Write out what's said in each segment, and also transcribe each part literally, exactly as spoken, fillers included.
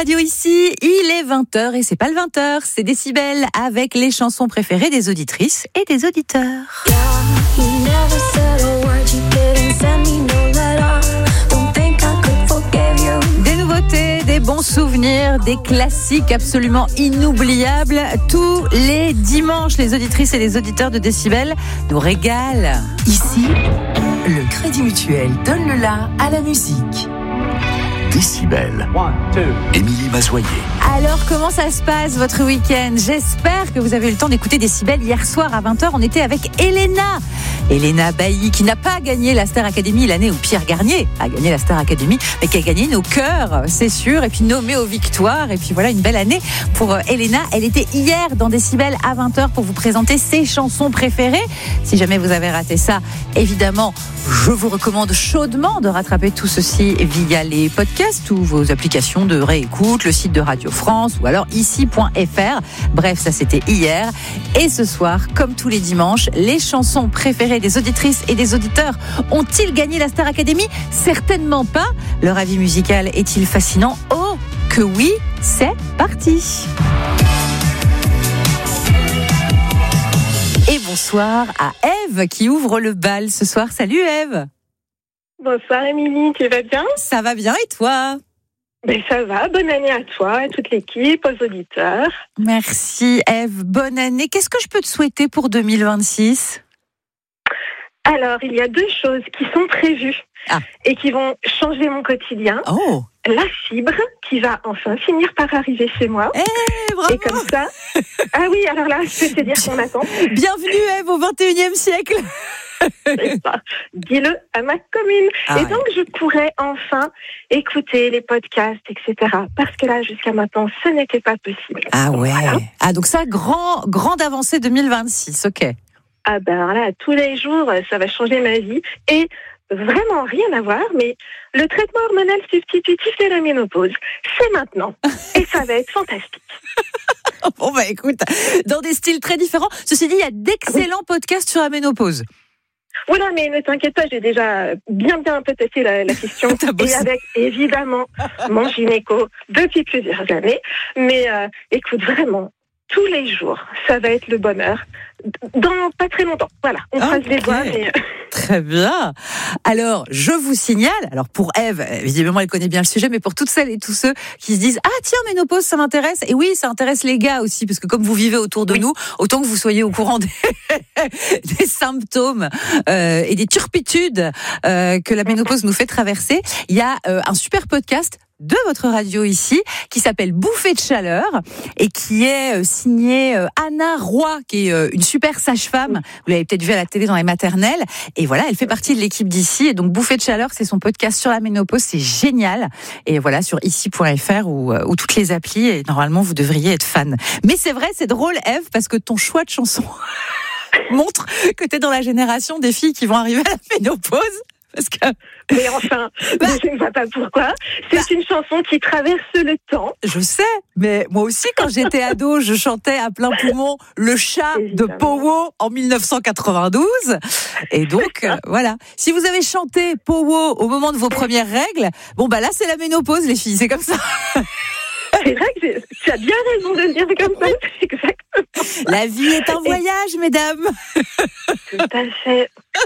radio ici, il est vingt heures et c'est pas le vingt heures, c'est Décibel avec les chansons préférées des auditrices et des auditeurs. Des nouveautés, des bons souvenirs, des classiques absolument inoubliables. Tous les dimanches, les auditrices et les auditeurs de Décibel nous régalent. Ici, le Crédit Mutuel donne le la à la musique. Décibel. Émilie Mazoyer. Alors, comment ça se passe votre week-end ? J'espère que vous avez eu le temps d'écouter Décibel. Hier soir à vingt heures, on était avec Elena. Elena Bailly, qui n'a pas gagné la Star Academy l'année où Pierre Garnier a gagné la Star Academy, mais qui a gagné nos cœurs, c'est sûr, et puis nommée aux victoires. Et puis voilà, une belle année pour Elena. Elle était hier dans Décibel à vingt heures pour vous présenter ses chansons préférées. Si jamais vous avez raté ça, évidemment, je vous recommande chaudement de rattraper tout ceci via les podcasts ou vos applications de réécoute, le site de Radio France ou alors ici point f r. Bref, ça c'était hier. Et ce soir, comme tous les dimanches, les chansons préférées des auditrices et des auditeurs. Ont-ils gagné la Star Academy ? Certainement pas. Leur avis musical est-il fascinant ? Oh, que oui, c'est parti. Et bonsoir à Ève qui ouvre le bal ce soir. Salut Ève. Bonsoir Émilie, tu vas bien ? Ça va bien et toi ? Ben ça va, bonne année à toi, à toute l'équipe, aux auditeurs. Merci Ève, bonne année. Qu'est-ce que je peux te souhaiter pour deux mille vingt-six ? Alors, il y a deux choses qui sont prévues ah. et qui vont changer mon quotidien. Oh. La fibre qui va enfin finir par arriver chez moi. Eh, bravo. Et comme ça... Ah oui, alors là, je peux te dire qu'on attend. Bienvenue Ève au vingt et unième siècle. C'est ça. Dis-le à ma commune. Ah, et donc, je pourrais enfin écouter les podcasts, et cetera. Parce que là, jusqu'à maintenant, ce n'était pas possible. Ah ouais. Voilà. Ah donc ça, grand, grande avancée deux mille vingt-six, ok. Ah ben alors là, tous les jours, ça va changer ma vie. Et vraiment rien à voir, mais le traitement hormonal substitutif de la ménopause, c'est maintenant. Et ça va être fantastique. Bon bah écoute, dans des styles très différents. Ceci dit, il y a d'excellents podcasts sur la ménopause. Voilà, mais ne t'inquiète pas, j'ai déjà bien bien un peu testé la, la question. Et avec, évidemment, mon gynéco depuis plusieurs années. Mais euh, écoute, vraiment, tous les jours, ça va être le bonheur. Dans pas très longtemps. Voilà, on okay. croise les doigts. Mais... Très bien. Alors, je vous signale, alors pour Ève, visiblement elle connaît bien le sujet, mais pour toutes celles et tous ceux qui se disent « Ah tiens, ménopause, ça m'intéresse ». Et oui, ça intéresse les gars aussi, parce que comme vous vivez autour de oui. nous, autant que vous soyez au courant des, des symptômes euh, et des turpitudes euh, que la ménopause nous fait traverser, il y a euh, un super podcast de votre radio ici, qui s'appelle Bouffée de chaleur et qui est signée Anna Roy, qui est une super sage-femme. Vous l'avez peut-être vu à la télé dans les maternelles. Et voilà, elle fait partie de l'équipe d'ici. Et donc Bouffée de chaleur, c'est son podcast sur la ménopause. C'est génial. Et voilà, sur ici point f r ou, ou toutes les applis. Et normalement, vous devriez être fan. Mais c'est vrai, c'est drôle, Ève, parce que ton choix de chanson montre que tu es dans la génération des filles qui vont arriver à la ménopause. Parce que... Mais enfin, bah, je ne vois pas pourquoi. C'est bah, une chanson qui traverse le temps. Je sais, mais moi aussi, quand j'étais ado, je chantais à plein poumon Le chat Évidemment. de Powo en dix-neuf cent quatre-vingt-douze. Et donc, euh, voilà. Si vous avez chanté Powo au moment de vos premières règles, bon, bah là, c'est la ménopause, les filles, c'est comme ça. C'est vrai que tu as bien raison de le dire comme ça. C'est exactement. La vie est un voyage, Et... mesdames. Tout à fait.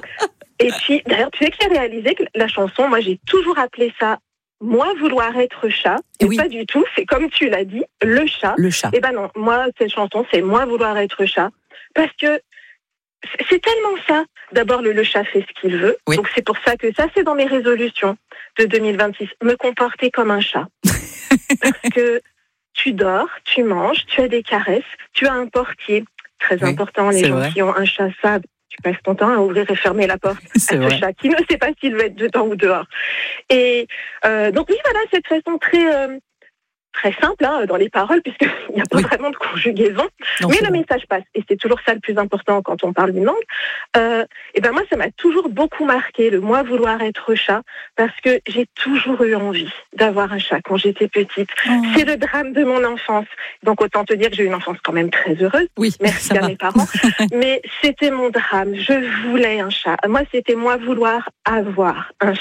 Et puis, d'ailleurs, tu sais que j'ai réalisé que la chanson, moi, j'ai toujours appelé ça « Moi, vouloir être chat ». Et oui. Pas du tout, c'est comme tu l'as dit, le chat. Le chat. Et ben non, moi, cette chanson, c'est « Moi, vouloir être chat ». Parce que c'est tellement ça. D'abord, le, le chat fait ce qu'il veut. Oui. Donc, c'est pour ça que ça, c'est dans mes résolutions de deux mille vingt-six. Me comporter comme un chat. Parce que tu dors, tu manges, tu as des caresses, tu as un portier. Très oui, important, les gens vrai. qui ont un chat savent. Tu passes ton temps à ouvrir et fermer la porte à ce chat qui ne sait pas s'il veut être dedans ou dehors. Et euh, donc oui, voilà, cette façon très euh, très simple hein, dans les paroles, puisqu'il n'y a pas oui. vraiment de conjugaison. Non, mais le vrai. message passe. Et c'est toujours ça le plus important quand on parle d'une langue. Euh, et ben moi, ça m'a toujours beaucoup marqué, le moi vouloir être chat, parce que j'ai toujours eu envie d'avoir un chat quand j'étais petite. Oh. C'est le drame de mon enfance. Donc autant te dire que j'ai eu une enfance quand même très heureuse. Oui, merci à va. mes parents. Mais c'était mon drame. Je voulais un chat. Moi, c'était moi vouloir avoir un chat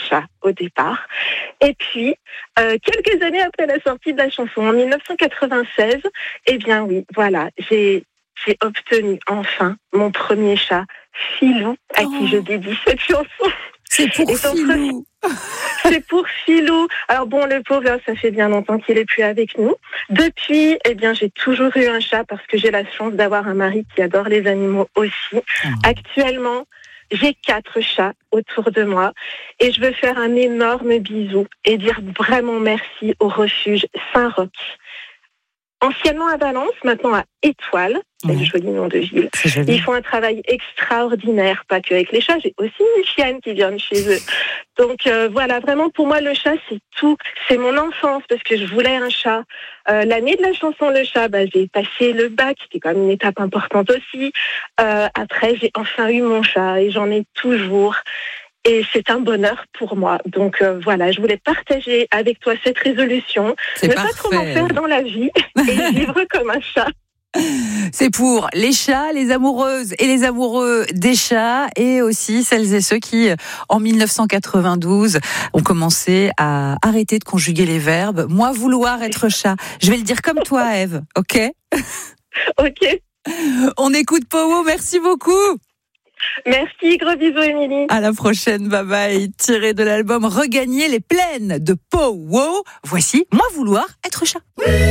au départ. Et puis, euh, quelques années après la sortie de la chanson, en dix-neuf cent quatre-vingt-seize, eh bien oui, voilà, j'ai, j'ai obtenu enfin mon premier chat, Filou, à oh. qui je dédie cette chanson. C'est pour et Filou. C'est pour Filou. Alors bon, le pauvre, ça fait bien longtemps qu'il est plus avec nous. Depuis, eh bien, j'ai toujours eu un chat parce que j'ai la chance d'avoir un mari qui adore les animaux aussi. Oh. Actuellement, j'ai quatre chats autour de moi et je veux faire un énorme bisou et dire vraiment merci au refuge Saint-Roch. Anciennement à Valence, maintenant à Étoile, c'est mmh. le joli nom de ville. Ils font un travail extraordinaire, pas que avec les chats, j'ai aussi une chienne qui vient de chez eux. Donc euh, voilà, vraiment pour moi le chat c'est tout, c'est mon enfance parce que je voulais un chat. Euh, l'année de la chanson Le Chat, bah, j'ai passé le bac, c'était quand même une étape importante aussi. Euh, après j'ai enfin eu mon chat et j'en ai toujours. Et c'est un bonheur pour moi. Donc euh, voilà, je voulais partager avec toi cette résolution. C'est ne parfait. Pas trop en faire dans la vie et vivre comme un chat. C'est pour les chats, les amoureuses et les amoureux des chats et aussi celles et ceux qui, en dix-neuf cent quatre-vingt-douze, ont commencé à arrêter de conjuguer les verbes. Moi, vouloir être chat. Je vais le dire comme toi, Ève, ok ? Ok. On écoute Powo, merci beaucoup. Merci, gros bisous Émilie. À la prochaine, bye bye. Tiré de l'album Regagner les plaines de Powo. Voici Moi vouloir être chat.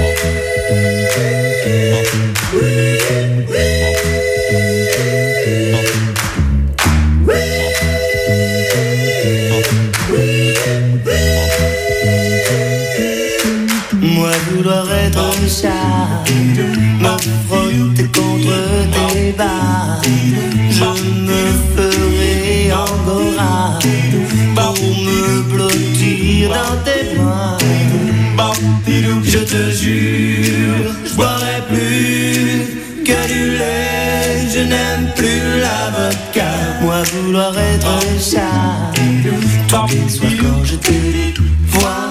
Moi vouloir être un chat, me frotter contre tes bas, je me ferai angora pour me blottir dans tes bras. Je te jure, je boirai plus que du lait, je n'aime plus la vodka. Moi vouloir être un chat, tous les soirs quand je te vois.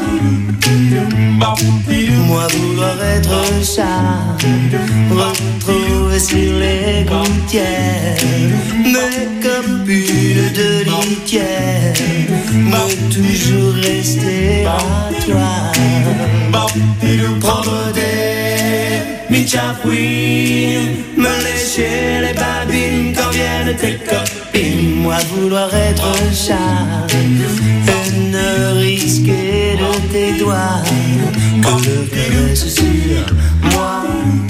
Moi vouloir être un chat, retrouvé sur les gouttières, mais comme une de litière, mais toujours rester à toi. Prendre des michafouines, me lécher les babines quand viennent tes copines. Moi vouloir être un chat, et ne risquer de tes doigts que le caresse sur moi.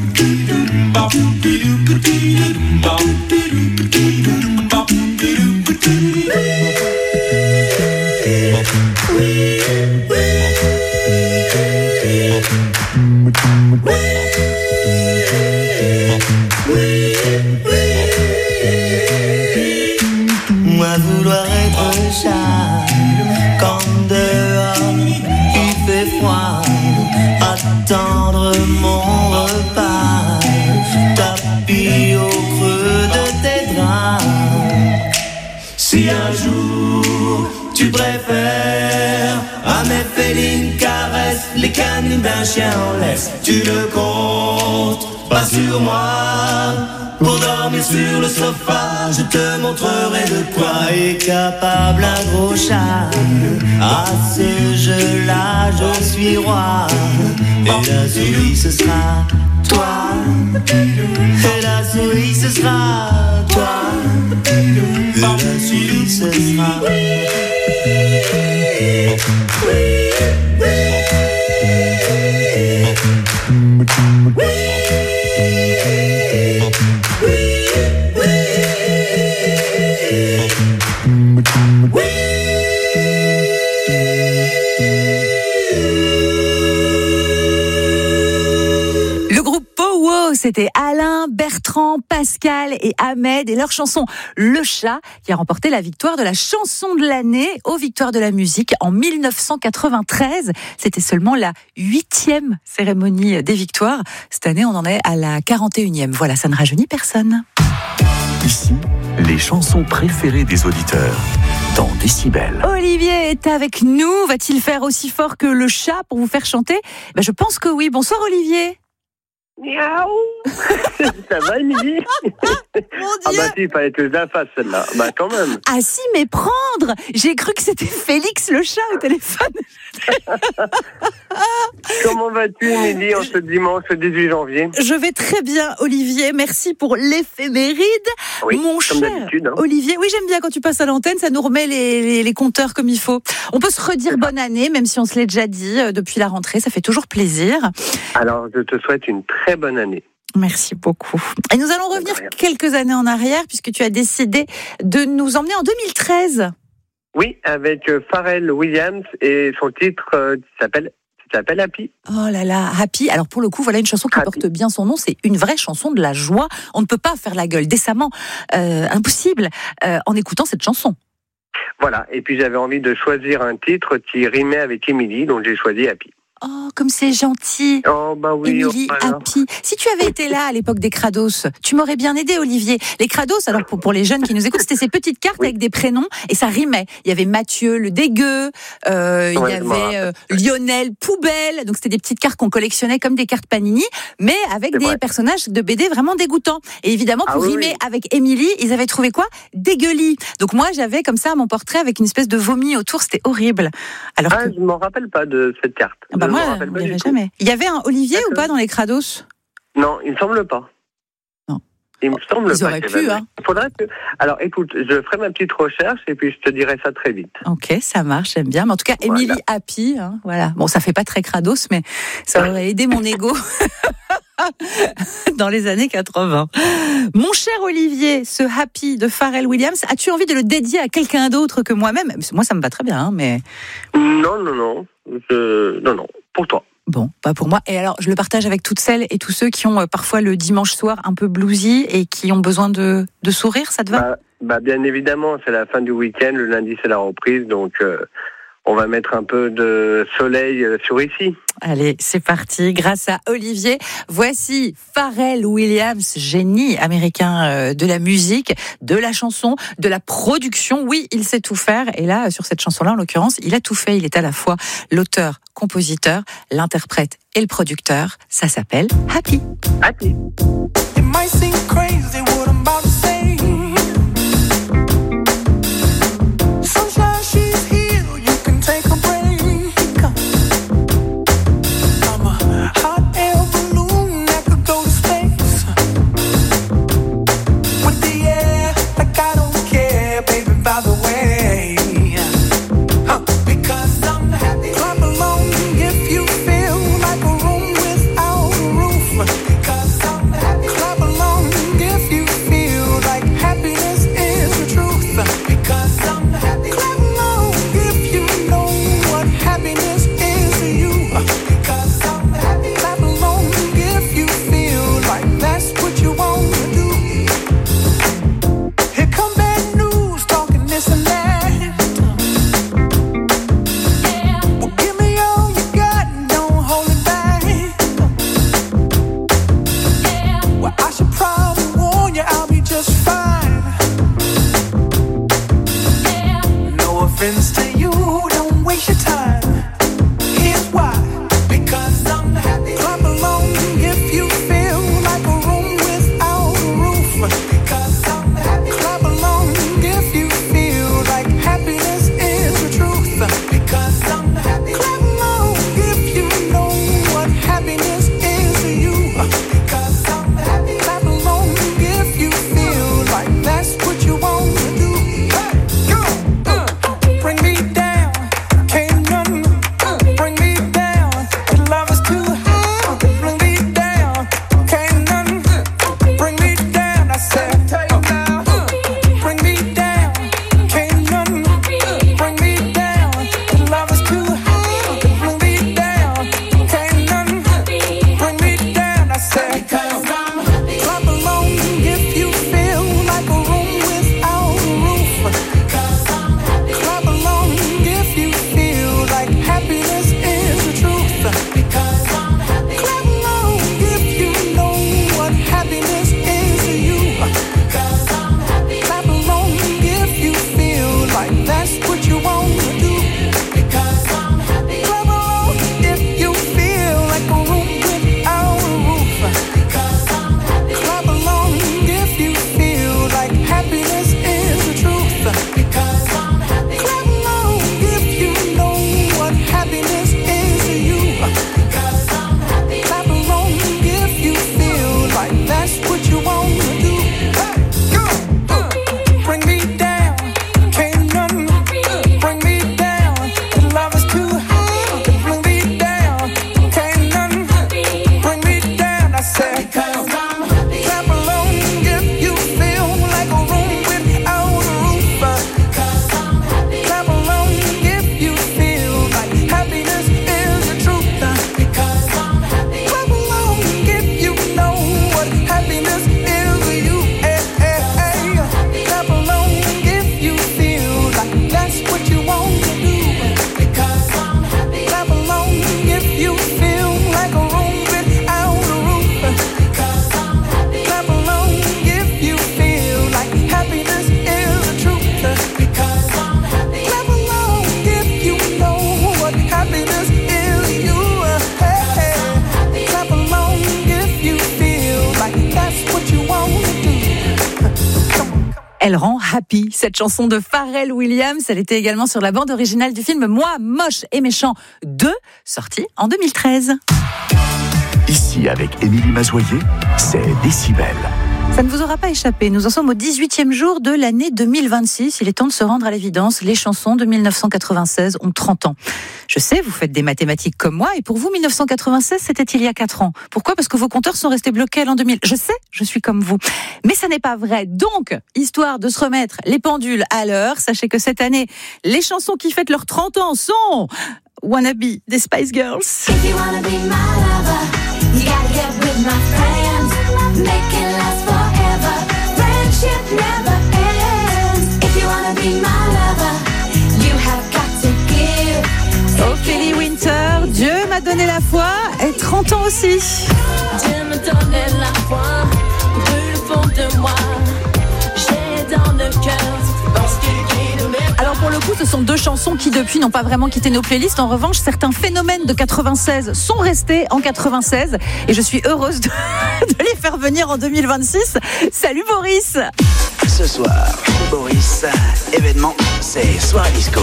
Moi vouloir être un chat, quand dehors il fait froid, attendre mon repas, tapis au creux de tes draps. Si un jour tu préfères à mes félines caresses les canines d'un chien en laisse, tu ne comptes pas sur moi pour dormir sur le sofa. Je te montrerai de quoi est capable un gros chat. À ce jeu-là, je suis roi, et la souris ce sera toi. Et la souris ce sera toi. Et la souris ce sera C'était Alain, Bertrand, Pascal et Ahmed et leur chanson Le Chat qui a remporté la victoire de la chanson de l'année aux Victoires de la musique en dix-neuf cent quatre-vingt-treize. C'était seulement la huitième cérémonie des victoires. Cette année, on en est à la quarante et unième. Voilà, ça ne rajeunit personne. Ici, les chansons préférées des auditeurs dans Décibel. Olivier est avec nous. Va-t-il faire aussi fort que le chat pour vous faire chanter ? Ben, je pense que oui. Bonsoir Olivier. Miaou. Ça va, Émilie? Mon Ah Dieu. bah si, il fallait que je la fasse celle-là. Bah quand même. Ah si, mais prendre. J'ai cru que c'était Félix le chat au téléphone. Comment vas-tu, Émilie, en ce dimanche dix-huit janvier? Je vais très bien, Olivier. Merci pour l'éphéméride. Oui, Mon comme cher d'habitude. Hein. Olivier, oui, j'aime bien quand tu passes à l'antenne, ça nous remet les, les, les compteurs comme il faut. On peut se redire bonne année, même si on se l'est déjà dit euh, depuis la rentrée, ça fait toujours plaisir. Alors, je te souhaite une très bonne année. Merci beaucoup. Et nous allons revenir quelques années en arrière, puisque tu as décidé de nous emmener en deux mille treize. Oui, avec euh, Pharrell Williams et son titre euh, qui s'appelle qui s'appelle Happy. Oh là là, Happy. Alors pour le coup, voilà une chanson qui Happy. porte bien son nom. C'est une vraie chanson de la joie. On ne peut pas faire la gueule décemment, euh, impossible, euh, en écoutant cette chanson. Voilà, et puis j'avais envie de choisir un titre qui rimait avec Émilie, donc j'ai choisi Happy. Oh, comme c'est gentil. Oh bah oui, Émilie, oh, voilà. Happy. Si tu avais été là à l'époque des Crados, tu m'aurais bien aidé, Olivier. Les Crados, alors pour, pour les jeunes qui nous écoutent, c'était ces petites cartes Oui. avec des prénoms et ça rimait. Il y avait Mathieu le dégueu, euh, il y Ouais, je m'en avait euh, Lionel Poubelle. Donc c'était des petites cartes qu'on collectionnait comme des cartes Panini, mais avec C'est des vrai. personnages de B D vraiment dégoûtants. Et évidemment, pour Ah oui, rimer oui. avec Émilie, ils avaient trouvé quoi? Dégueulis. Donc moi, j'avais comme ça mon portrait avec une espèce de vomi autour. C'était horrible. Alors Ah, que je m'en rappelle pas de cette carte. bah je moi, m'en rappelle il pas n'y du avait tout. jamais. Il y avait un Olivier ou D'accord. pas dans les Crados? Non, il me semble pas. Non. Il me semble Ils pas. auraient qu'il y pu, avait. hein. Faudrait que... Alors écoute, je ferai ma petite recherche et puis je te dirai ça très vite. Ok, ça marche, j'aime bien. Mais en tout cas, Voilà. Émilie Happy, hein, voilà. Bon, ça fait pas très Crados, mais ça aurait aidé mon ego dans les années quatre-vingts. Mon cher Olivier, ce Happy de Pharrell Williams, as-tu envie de le dédier à quelqu'un d'autre que moi-même? Moi, ça me va très bien, hein, mais Non, non, non. Je... Non, non. Pour toi. bon, pas pour moi. Et alors, je le partage avec toutes celles et tous ceux qui ont euh, parfois le dimanche soir un peu bluesy et qui ont besoin de, de sourire, ça te va? Bah, bah, bien évidemment, c'est la fin du week-end. Le lundi, c'est la reprise. Donc, euh, on va mettre un peu de soleil euh, sur ici. Allez, c'est parti. Grâce à Olivier, voici Pharrell Williams, génie américain euh, de la musique, de la chanson, de la production. Oui, il sait tout faire. Et là, sur cette chanson-là, en l'occurrence, il a tout fait. Il est à la fois l'auteur, compositeur, l'interprète et le producteur. Ça s'appelle Happy. Happy. It might seem crazy what I'm about to say. Sunshine, she's here. You can take a break. I'm a hot air balloon that could go to space. With the air, like I don't care, baby, by the way. Huh. Because I'm happy. Clap along if you feel like a room without a roof. Because I'm happy. Clap along if you feel like happiness is the truth. Because I'm happy. Clap along if you know what happiness is to you. Because I'm happy. Clap along if you feel like that's what you want to do. Here come bad news, talking this and that. Well, give me all you got and don't hold it back. Well, I should probably warn you, I'll be just fine. No offense to you, don't waste your time. Here's why. Because I'm happy. Clap along if you feel like a room without a roof. Because I'm happy. Clap along if you feel like happiness is the truth. Because I'm happy. Clap along if you know what happiness is to you. Because I'm happy. Clap along if you feel like that's what you want to do. Hey, go! Uh, bring me down, can't none bring me down. Your love is too high. Bring me down, can't none bring me down. I said, uh, bring me down, can't none bring me down. Your love is too high. Bring me down, can't none bring me down. I said, clap along if you feel like a room without a roof. Clap along if you feel like happiness is the truth. Clap along if you know what happiness is to you. Clap along if you feel like that's what you want to do. Clap along if you feel like a room without a roof. Elle rend happy. Cette chanson de Pharrell Williams, elle était également sur la bande originale du film Moi, moche et méchant deux, sorti en deux mille treize. Ici, avec Émilie Mazoyer, c'est Décibel. Ça ne vous aura pas échappé, nous en sommes au dix-huitième jour de l'année deux mille vingt-six. Il est temps de se rendre à l'évidence, les chansons de dix-neuf cent quatre-vingt-seize ont trente ans. Je sais, vous faites des mathématiques comme moi, et pour vous, dix-neuf cent quatre-vingt-seize, c'était il y a quatre ans. Pourquoi ? Parce que vos compteurs sont restés bloqués à l'an deux mille. Je sais, je suis comme vous. Mais ça n'est pas vrai. Donc, histoire de se remettre les pendules à l'heure, sachez que cette année, les chansons qui fêtent leurs trente ans sont Wanna Be des Spice Girls. If you wanna be my lover, you gotta get with my friends. Make it last forever. Friendship never ends. If you wanna be my lover, you have got to give. Ophélie Winter, Dieu m'a donné la foi, et trente ans aussi. Dieu me donnait la foi, brûle au fond de moi. J'ai dans le cœur parce qu'il guide mes. Alors pour le coup, ce sont deux chansons qui depuis n'ont pas vraiment quitté nos playlists. En revanche, certains phénomènes de quatre-vingt-seize sont restés en quatre-vingt-seize et je suis heureuse de, de les faire venir en deux mille vingt-six. Salut Boris. Ce soir, chez Boris, événement, c'est soirée disco.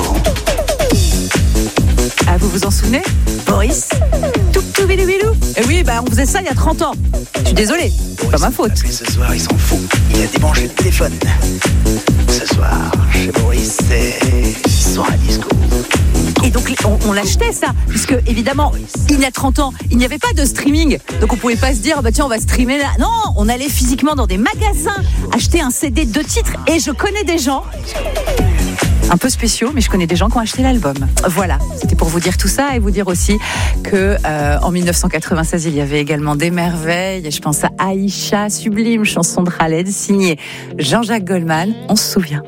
Ah, vous vous en souvenez ? Boris Tout tout bilou bilou. Et oui, bah on faisait ça il y a trente ans. Je suis désolée, c'est pas ma faute. Ce soir, il s'en fout. Il a débranché le téléphone. Ce soir, chez Boris, c'est soirée disco. Et donc on, on l'achetait ça, puisque évidemment, il y a trente ans, il n'y avait pas de streaming. Donc on pouvait pas se dire, bah tiens, on va streamer là. Non, on allait physiquement dans des magasins, acheter un C D de deux titres. Et je connais des gens, un peu spéciaux, mais je connais des gens qui ont acheté l'album. Voilà, c'était pour vous dire tout ça et vous dire aussi que euh, en dix-neuf cent quatre-vingt-seize, il y avait également des merveilles. Je pense à Aïcha, sublime chanson de Khaled, signée Jean-Jacques Goldman. On se souvient.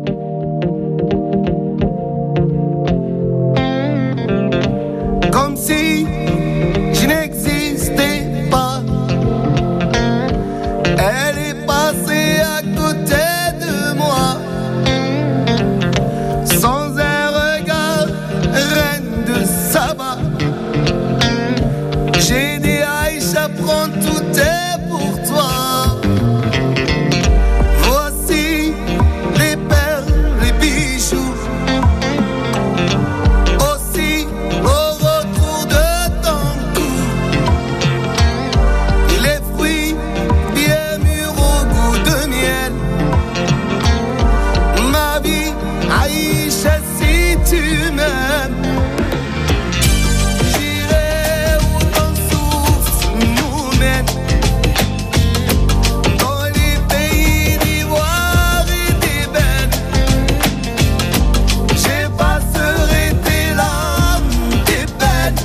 Comme si je n'existais pas. Elle est passée à côté de moi. Sans un regard, reine de Saba. J'ai dit Aïcha, prends tout est pour toi. Voici les perles, les bijoux. Aussi au retour de ton cou, les fruits bien mûrs au goût de miel. Ma vie, Aïcha, si tu m'aimes, j'irai où ton souffle nous mène. Dans les pays d'ivoire et d'ébène, j'effacerai tes larmes, tes peines.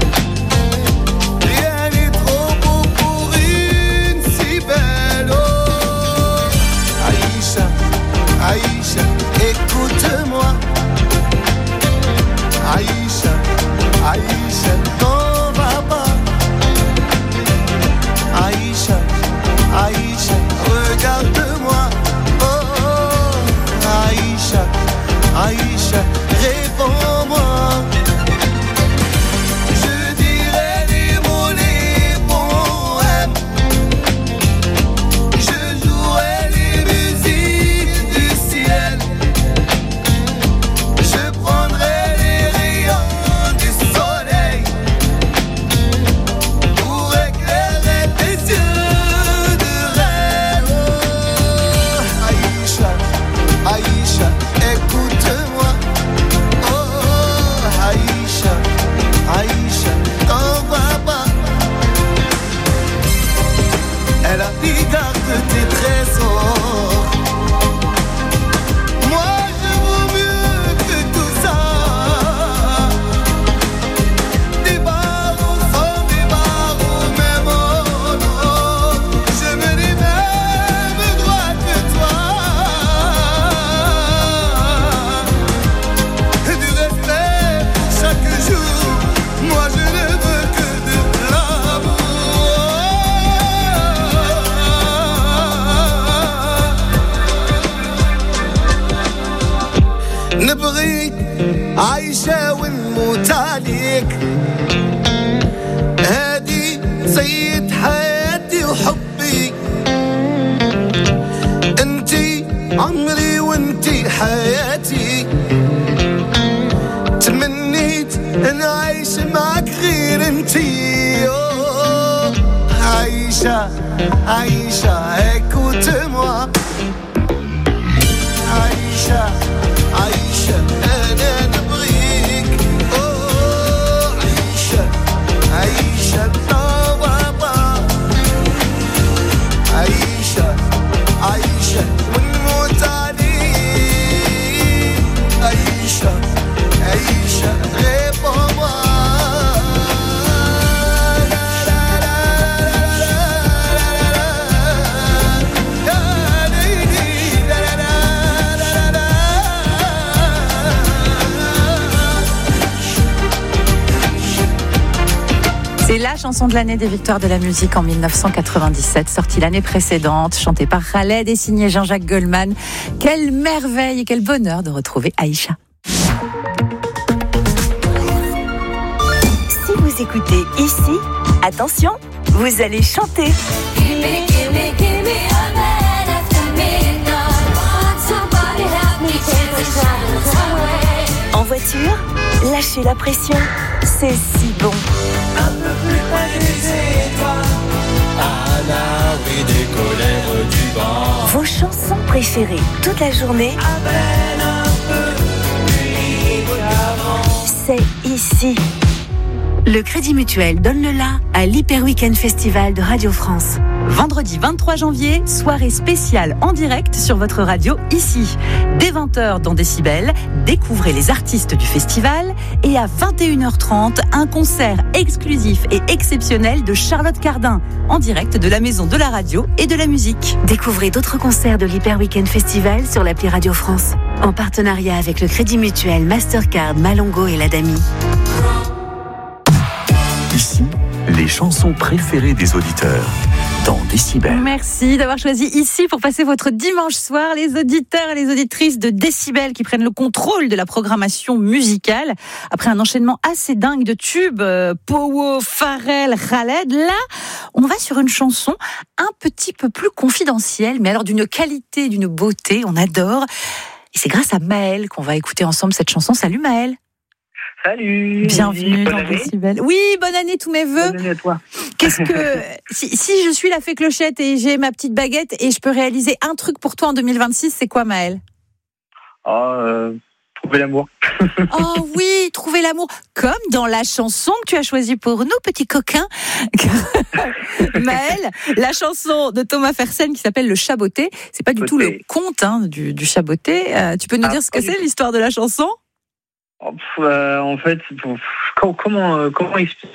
Rien n'est trop beau pour une si belle. Oh, Aïcha, Aïcha, écoute-moi. Aïcha, Aïcha, t'en vas pas. Aïcha, Aïcha, regarde-moi. Oh, oh, Aïcha, Aïcha, réponds-moi. Je dirai les mots, les poèmes. Je jouerai les musiques du ciel. Je prendrai les rayons du soleil pour éclairer tes yeux de rêve. Oh, Aïcha, Aïcha, écoute-moi. Oh, oh, Aïcha, Aïcha, t'en vas pas. Elle a dit garde tes trésors. Moi je vaux mieux que tout ça. Des barreaux sans des barreaux, même oh non. Je me dis même droit que toi. Du respect pour chaque jour. Moi je ne veux que de l'amour. نبغيك عايشة ونموت عليك. هادي سيد حياتي وحبي. انتي عمري وانتي حياتي تمنيت ان اعيش معك غير انتي أوه، عايشة عايشة écoute-moi عايشة عايشة انا نبغيك أوه، عايشة عايشة بابا عايشة عايشة ونموت عليك عايشة عايشة غير بابا C'est la chanson de l'année des victoires de la musique en mille neuf cent quatre-vingt-dix-sept, sortie l'année précédente, chantée par Khaled et signée Jean-Jacques Goldman. Quelle merveille et quel bonheur de retrouver Aïcha. Si vous écoutez ici, attention, vous allez chanter. En voiture, lâchez la pression, c'est si bon. Un peu plus près des étoiles, à l'abri des colères du vent. Vos chansons préférées toute la journée, À peine un peu plus libre qu'avant. c'est ici. Le Crédit Mutuel donne le la à l'Hyper Weekend Festival de Radio France. Vendredi vingt-trois janvier, soirée spéciale en direct sur votre radio ici. Dès vingt heures dans Décibel, découvrez les artistes du festival et à vingt et une heures trente, un concert exclusif et exceptionnel de Charlotte Cardin en direct de la Maison de la Radio et de la Musique. Découvrez d'autres concerts de l'Hyper Weekend Festival sur l'appli Radio France. En partenariat avec le Crédit Mutuel, Mastercard, Malongo et l'Adami. Ici, les chansons préférées des auditeurs. Dans Décibel. Merci d'avoir choisi ici pour passer votre dimanche soir les auditeurs et les auditrices de Décibel qui prennent le contrôle de la programmation musicale. Après un enchaînement assez dingue de tubes, euh, Powo, Pharrell, Khaled, là, on va sur une chanson un petit peu plus confidentielle, mais alors d'une qualité, d'une beauté, on adore. Et c'est grâce à Maël qu'on va écouter ensemble cette chanson. Salut Maël. Salut. Bienvenue bonne dans année. Décibel. Oui, bonne année, tous mes vœux. Bonne année à toi. Qu'est-ce que si, si je suis la fée clochette et j'ai ma petite baguette et je peux réaliser un truc pour toi en deux mille vingt-six, c'est quoi, Maël? Oh, euh, trouver l'amour. Oh oui, trouver l'amour, comme dans la chanson que tu as choisie pour nous, petits coquins. Maël, la chanson de Thomas Fersen qui s'appelle Le Chaboté. C'est pas du tout le conte hein, du, du Chaboté. Euh, tu peux nous Ah, dire ce que pas du c'est, tout. l'histoire de la chanson? Oh, pff, euh, en fait, pff, comment comment euh, comment expliquer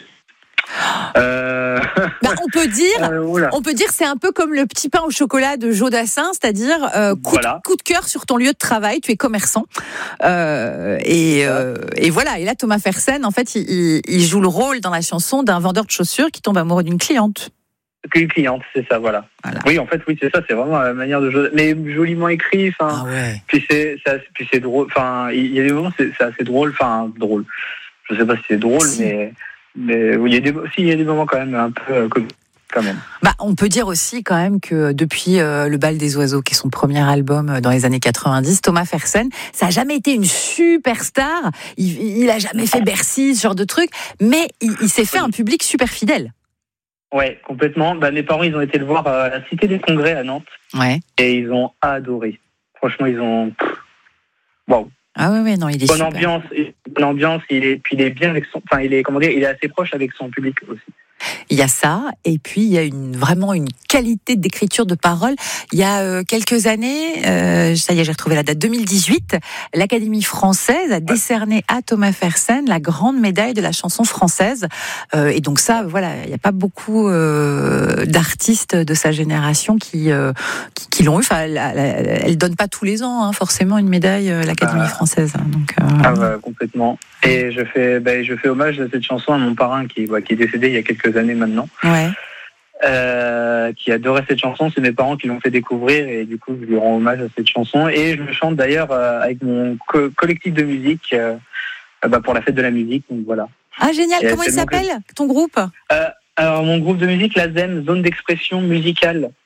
euh... Bah, on peut dire, euh, oula. on peut dire, c'est un peu comme le petit pain au chocolat de Joe Dassin, c'est-à-dire euh, coup, Voilà. de, coup de cœur sur ton lieu de travail. Tu es commerçant euh, et, euh, et voilà. Et là, Thomas Fersen, en fait, il, il, il joue le rôle dans la chanson d'un vendeur de chaussures qui tombe amoureux d'une cliente. Qu'une cliente, c'est ça, voilà. Voilà. Oui, en fait, oui, c'est ça, c'est vraiment la manière de jouer, mais joliment écrit, enfin. Ah ouais. Puis c'est, c'est assez- puis c'est drôle, enfin, il y a des moments, c'est, c'est assez drôle, enfin, drôle. Je sais pas si c'est drôle, Si. mais, mais oui, il y a des, si, il y a des moments quand même un peu euh, comiques, quand même. Bah, on peut dire aussi quand même que depuis euh, Le Bal des Oiseaux, qui est son premier album euh, dans les années quatre-vingt-dix, Thomas Fersen, ça a jamais été une superstar. Il, il a jamais fait Bercy, ce genre de truc, mais il, il s'est fait un public super fidèle. Ouais, complètement. Bah, mes parents, ils ont été le voir à la Cité des Congrès à Nantes. Ouais. Et ils ont adoré. Franchement, ils ont. pff, Waouh. Ah ouais, ouais, non, il est Bonne super. ambiance. Bonne ambiance. Il est, puis il est bien avec son. Enfin, il est, comment dire, il est assez proche avec son public aussi. Il y a ça, et puis il y a une, vraiment une qualité d'écriture de parole. Il y a euh, quelques années, euh, ça y est, j'ai retrouvé la date, deux mille dix-huit, l'Académie française a décerné à Thomas Fersen la grande médaille de la chanson française. Euh, et donc ça, voilà, il n'y a pas beaucoup euh, d'artistes de sa génération qui, euh, qui, qui l'ont eu. Enfin, elle, elle, elle donne pas tous les ans, hein, forcément, une médaille, euh, l'Académie Ah. française. Donc, euh, Ah bah, complètement. Et je fais, bah, je fais hommage à cette chanson à mon parrain qui, bah, qui est décédé il y a quelques années maintenant. ouais. Euh, qui adorait cette chanson. C'est mes parents qui l'ont fait découvrir et du coup je lui rends hommage à cette chanson. Et je le chante d'ailleurs euh, avec mon co- collectif de musique euh, bah, pour la fête de la musique. Donc voilà. Ah, génial. Et Comment il tellement s'appelle, ton groupe? Euh, alors mon groupe de musique, la Z E M, Zone d'expression musicale.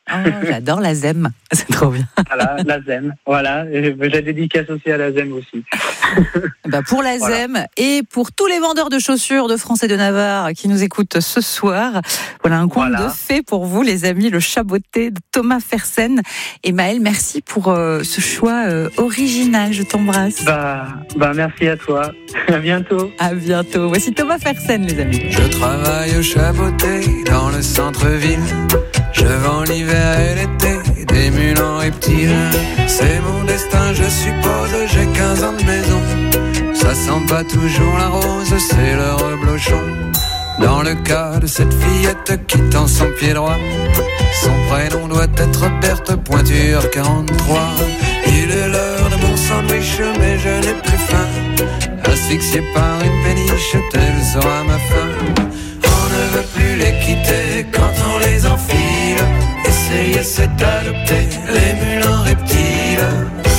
Oh, j'adore la zème, c'est trop bien. Voilà, la zème, voilà. Et j'ai dédicace aussi à la zème aussi. Bah pour la Voilà. zème et pour tous les vendeurs de chaussures de France et de Navarre qui nous écoutent ce soir, voilà un conte Voilà. de fées pour vous, les amis, le chat botté de Thomas Fersen. Et Maël, merci pour euh, ce choix euh, original. Je t'embrasse. Bah, bah, merci à toi. À bientôt. À bientôt. Voici Thomas Fersen, les amis. Je travaille au chaboté dans le centre-ville. Je vends l'hiver et l'été des mules en reptiles. C'est mon destin, je suppose, j'ai quinze ans de maison. Ça sent pas toujours la rose, c'est le reblochon. Dans le cas de cette fillette qui tend son pied droit, son prénom doit être Berthe Pointure quarante-trois. Il est l'heure de mon sandwich, mais je n'ai plus faim. Asphyxié par une péniche, telle sera ma fin. On ne veut plus les quitter quand on les enfile. Essayer c'est adopter les mules en reptiles.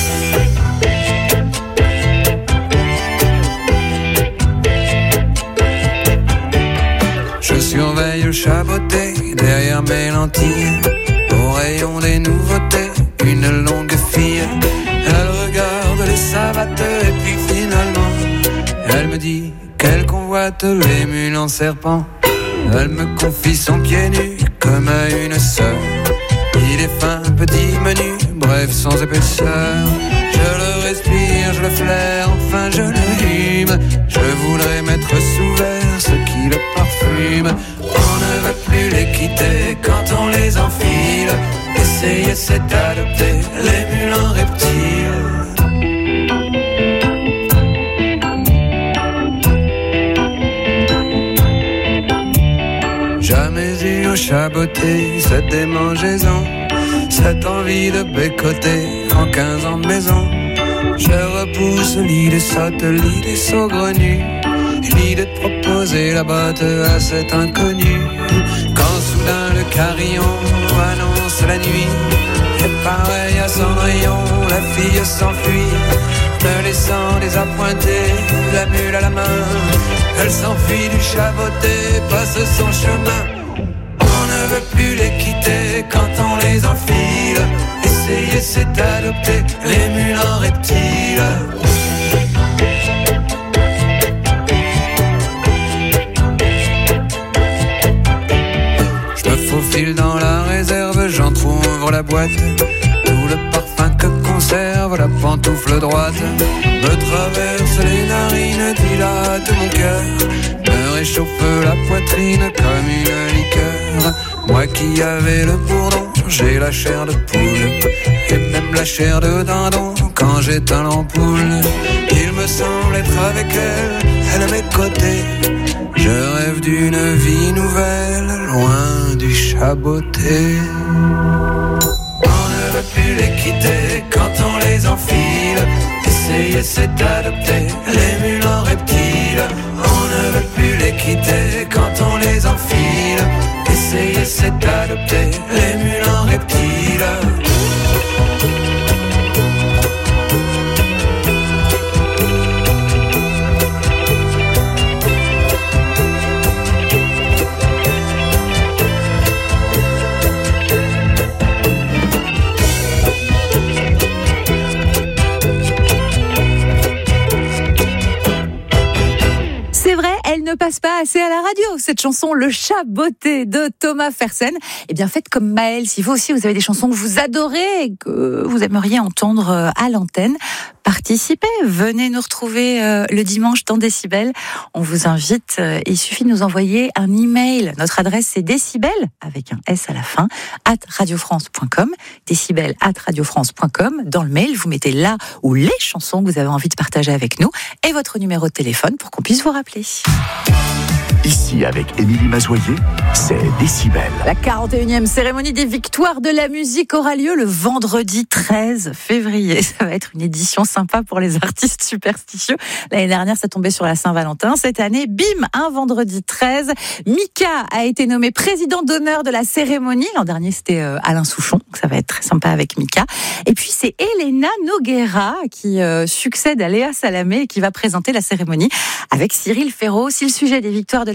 Je surveille le chaboté derrière mes lentilles. Au rayon des nouveautés, une longue fille. Elle regarde les savates et puis finalement elle me dit qu'elle convoite les mules en serpent. Elle me confie son pied nu comme à une sœur. Il est fin, petit, menu, bref, sans épaisseur. Je le respire, je le flaire, enfin je le hume. Je voudrais mettre sous verre ce qui le parfume. On ne veut plus les quitter quand on les enfile. Essayer c'est adopter les mules en reptiles. Jamais eu au chaboté cette démangeaison, cette envie de bécoter en quinze ans de maison. Je repousse l'idée sotte, l'idée saugrenue, l'idée de proposer la botte à cet inconnu. Quand soudain le carillon annonce la nuit, et pareil à Cendrillon, la fille s'enfuit, me laissant désappointé, la mule à la main. Elle s'enfuit du chaboté, passe son chemin. On ne veut plus les quitter quand on les enfile. Essayer c'est adopter les mules en reptiles. Je me faufile dans la réserve, j'entrouvre la boîte. Tout le parfum que conserve la pantoufle droite me traverse les narines, dilate mon cœur, me réchauffe la poitrine comme une liqueur. Moi qui avais le bourdon, j'ai la chair de poule, et même la chair de dindon quand j'éteins l'ampoule. Il me semble être avec elle, elle à mes côtés. Je rêve d'une vie nouvelle, loin du chaboté. On ne veut plus les quitter quand on les enfile. Essayer c'est adopter les mules en reptiles. On ne veut plus les quitter quand on les enfile. Essayer c'est adopter les mules en reptiles. Elle ne passe pas assez à la radio, cette chanson Le chat botté de Thomas Fersen. Eh bien, faites comme Maël, si vous aussi vous avez des chansons que vous adorez et que vous aimeriez entendre à l'antenne, participez, venez nous retrouver euh, le dimanche dans Décibel. On vous invite, euh, il suffit de nous envoyer un email. Notre adresse c'est décibel, avec un S à la fin, at radiofrance point com, décibel at radiofrance point com. Dans le mail, vous mettez là où les chansons que vous avez envie de partager avec nous et votre numéro de téléphone pour qu'on puisse vous rappeler. Ici, avec Émilie Mazoyer, c'est Décibel. La quarante et unième cérémonie des victoires de la musique aura lieu le vendredi treize février. Ça va être une édition sympa pour les artistes superstitieux. L'année dernière, ça tombait sur la Saint-Valentin. Cette année, bim, un vendredi treize. Mika a été nommé président d'honneur de la cérémonie. L'an dernier, c'était Alain Souchon. Ça va être très sympa avec Mika. Et puis, c'est Elena Noguera qui euh, succède à Léa Salamé et qui va présenter la cérémonie avec Cyril Ferraud. Si le sujet des victoires de la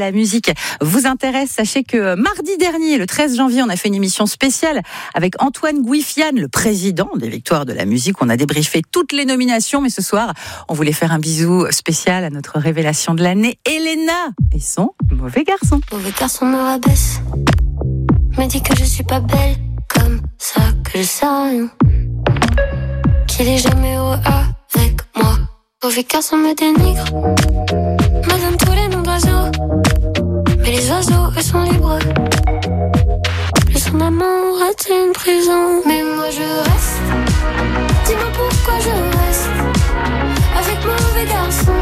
la musique vous intéresse, sachez que mardi dernier, le treize janvier, on a fait une émission spéciale avec Antoine Gouifiane, le président des Victoires de la musique. On a débriefé toutes les nominations, mais ce soir, on voulait faire un bisou spécial à notre révélation de l'année, Elena et son Mauvais Garçon. Mauvais garçon me rabaisse, me dit que je suis pas belle, comme ça que je sais rien, qu'il est jamais heureux avec moi. Mauvais garçon me dénigre, me donne tous les noms d'oiseaux, mais les oiseaux eux sont libres. Plus son amour est une prison, mais moi je reste. Dis-moi pourquoi je reste avec mauvais garçon.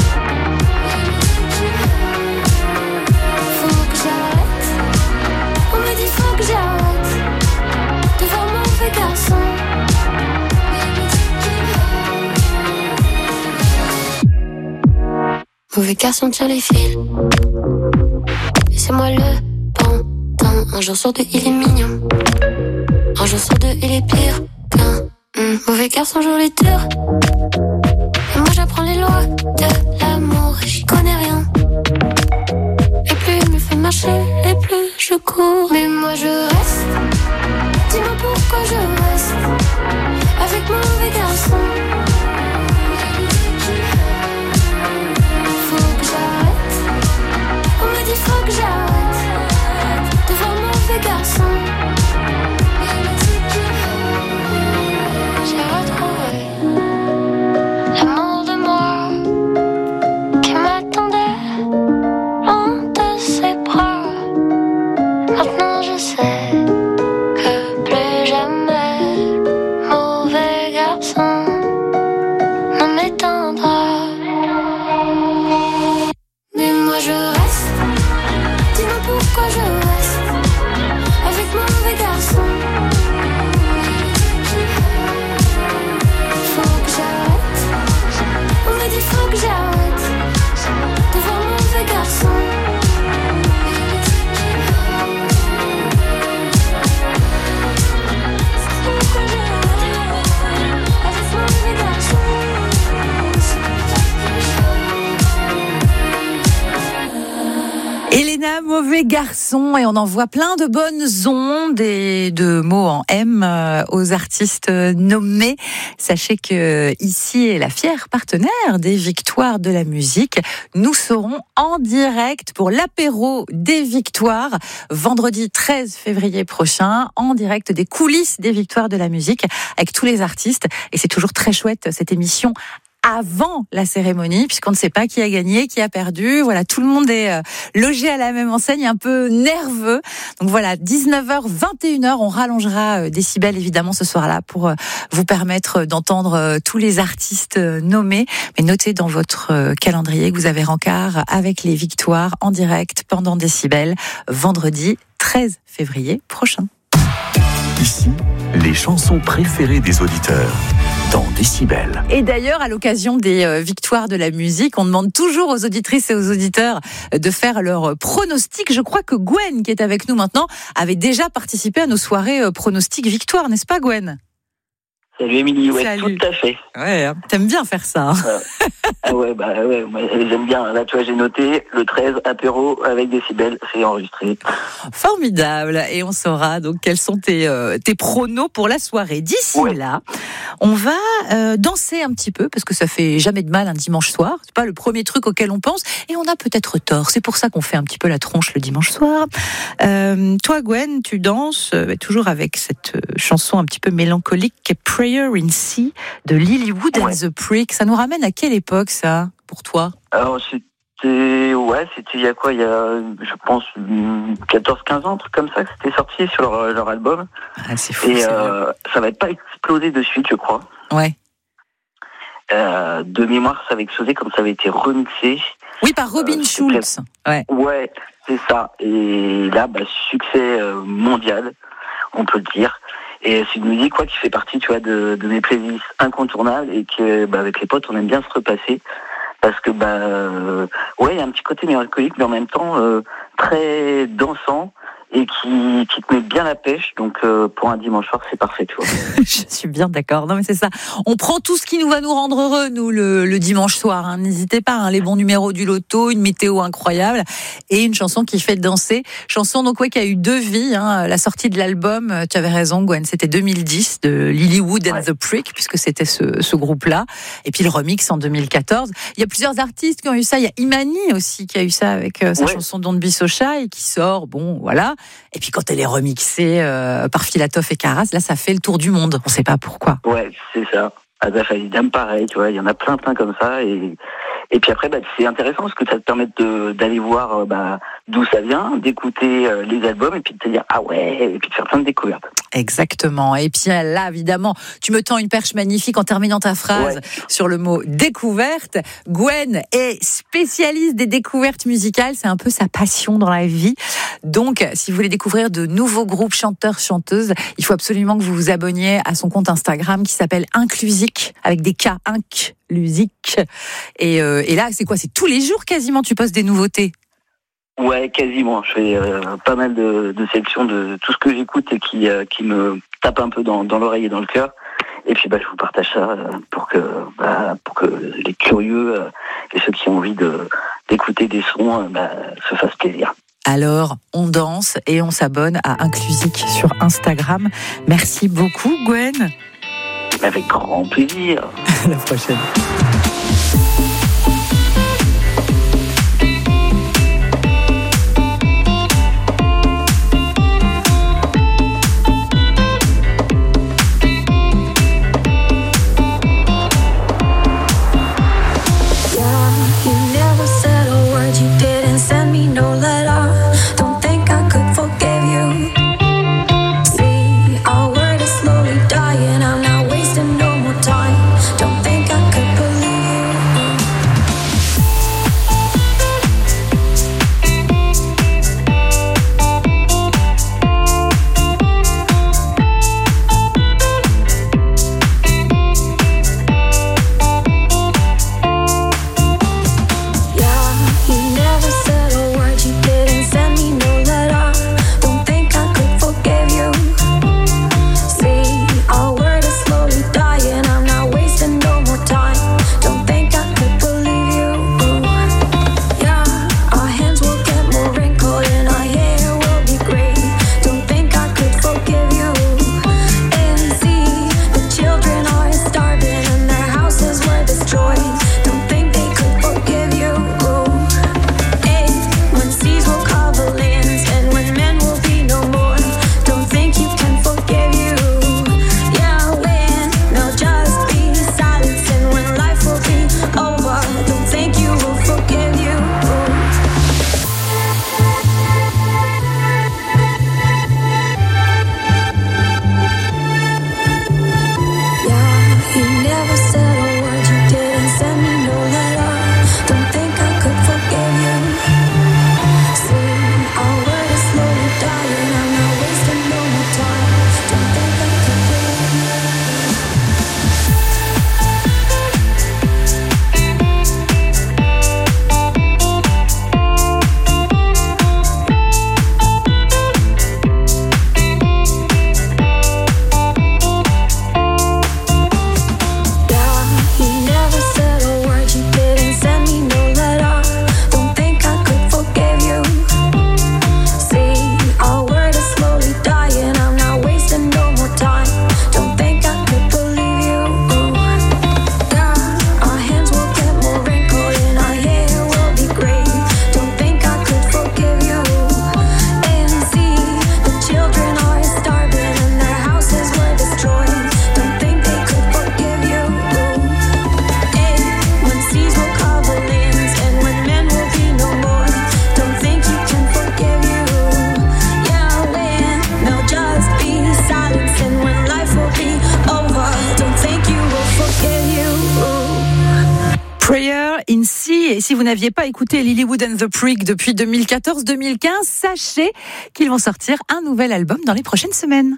Faut que j'arrête, on me dit faut que j'arrête de voir mauvais garçon. Mauvais garçon tire les fils, et c'est moi le pantin. Un jour sur deux il est mignon, un jour sur deux il est pire qu'un mmh. Mauvais garçon joue les tours, et moi j'apprends les lois de l'amour et j'y connais rien. Et plus il me fait marcher, et plus je cours. Mais moi je reste, dis-moi pourquoi je reste avec mauvais garçon. Faut que j'arrête de voir mauvais garçon. J'ai retrouvé l'amour de moi qui m'attendait loin de ses bras. Maintenant je sais que plus jamais mauvais garçon ne m'éteindra. Mais moi je reste. Pourquoi je reste avec mauvais garçon. Faut que j'arrête, on me dit faut que j'arrête de voir mauvais garçon. Pourquoi je reste avec mauvais garçon. Elena, Mauvais Garçon, et on envoie plein de bonnes ondes et de mots en M aux artistes nommés. Sachez que ici est la fière partenaire des Victoires de la musique. Nous serons en direct pour l'apéro des Victoires vendredi treize février prochain, en direct des coulisses des Victoires de la musique avec tous les artistes. Et c'est toujours très chouette cette émission avant la cérémonie, puisqu'on ne sait pas qui a gagné, qui a perdu. Voilà, tout le monde est euh, logé à la même enseigne, un peu nerveux. Donc voilà, dix-neuf heures, vingt et une heures, on rallongera euh, Décibel évidemment ce soir-là pour euh, vous permettre d'entendre euh, tous les artistes euh, nommés. Mais notez dans votre euh, calendrier que vous avez rencard avec les Victoires en direct pendant Décibel, vendredi treize février prochain. Ici, les chansons préférées des auditeurs. Dans Décibel. Et d'ailleurs, à l'occasion des euh, Victoires de la musique, on demande toujours aux auditrices et aux auditeurs de faire leur pronostic. Je crois que Gwen, qui est avec nous maintenant, avait déjà participé à nos soirées euh, pronostic Victoire, n'est-ce pas Gwen ? Salut Émilie, ouais, Salut. tout à fait. Ouais, t'aimes bien faire ça. Hein. Euh, ah ouais, bah ouais, moi, j'aime bien. Là, tu vois, j'ai noté le treize, apéro avec Décibel, c'est enregistré. Formidable. Et on saura donc quels sont tes, euh, tes pronos pour la soirée. D'ici ouais. là, on va euh, danser un petit peu, parce que ça fait jamais de mal un dimanche soir. C'est pas le premier truc auquel on pense, et on a peut-être tort. C'est pour ça qu'on fait un petit peu la tronche le dimanche soir. Euh, toi, Gwen, tu danses euh, toujours avec cette euh, chanson un petit peu mélancolique, Prayer in C de Lilywood ouais. and the Prick. Ça nous ramène à quelle époque, ça, pour toi ? Alors, c'était, ouais, c'était il y a quoi ? Il y a, je pense, quatorze quinze ans, un truc comme ça, que c'était sorti sur leur, leur album. Ah, c'est fou. Et euh, ça va pas exploser de suite, je crois. Ouais. Euh, de mémoire, ça avait explosé comme ça avait été remixé. Oui, par Robin euh, Schulz. Ouais. Ouais, c'est ça. Et là, bah, succès euh, mondial, on peut le dire. Et c'est une musique quoi qui fait partie, tu vois, de, de mes playlists incontournables et que, bah, avec les potes, on aime bien se repasser parce que, bah, euh, ouais, il y a un petit côté mélancolique, mais en même temps euh, très dansant et qui, qui te met bien la pêche. Donc euh, pour un dimanche soir, c'est parfait, tu vois. Je suis bien d'accord. Non mais c'est ça. On prend tout ce qui nous va nous rendre heureux, nous, le, le dimanche soir. Hein. N'hésitez pas, hein, les bons numéros du loto, une météo incroyable et une chanson qui fait danser. Chanson donc ouais qui a eu deux vies. Hein. La sortie de l'album, tu avais raison, Gwen, c'était deux mille dix de Lilywood and ouais. the Prick, puisque c'était ce, ce groupe-là. Et puis le remix en deux mille quatorze. Il y a plusieurs artistes qui ont eu ça. Il y a Imani aussi qui a eu ça avec euh, sa ouais. chanson Don't Be So Shy qui sort. Bon, voilà. Et puis quand elle est remixée euh, par Filatov et Karas, là ça fait le tour du monde. On ne sait pas pourquoi. Ouais, c'est ça. Azaf Alidam, pareil, tu vois, il y en a plein, plein comme ça. Et, et puis après, bah, c'est intéressant parce que ça te permet de, d'aller voir bah, d'où ça vient, d'écouter euh, les albums et puis de te dire ah ouais, et puis de faire plein de découvertes. Exactement. Et puis là, évidemment, tu me tends une perche magnifique en terminant ta phrase ouais. sur le mot découverte. Gwen est spécialiste des découvertes musicales. C'est un peu sa passion dans la vie. Donc, si vous voulez découvrir de nouveaux groupes chanteurs, chanteuses, il faut absolument que vous vous abonniez à son compte Instagram qui s'appelle Inclusique avec des K, Inclusique. Et, euh, et là, c'est quoi? C'est tous les jours quasiment tu postes des nouveautés? Ouais, quasiment. Je fais euh, pas mal de, de sélections de tout ce que j'écoute et qui, euh, qui me tape un peu dans, dans l'oreille et dans le cœur. Et puis, bah, je vous partage ça euh, pour que, bah, pour que les curieux euh, et ceux qui ont envie de, d'écouter des sons euh, bah, se fassent plaisir. Alors, on danse et on s'abonne à Inclusique sur Instagram. Merci beaucoup, Gwen. Avec grand plaisir. À la prochaine. Et si vous n'aviez pas écouté Lilywood and the Prick depuis deux mille quatorze deux mille quinze, sachez qu'ils vont sortir un nouvel album dans les prochaines semaines.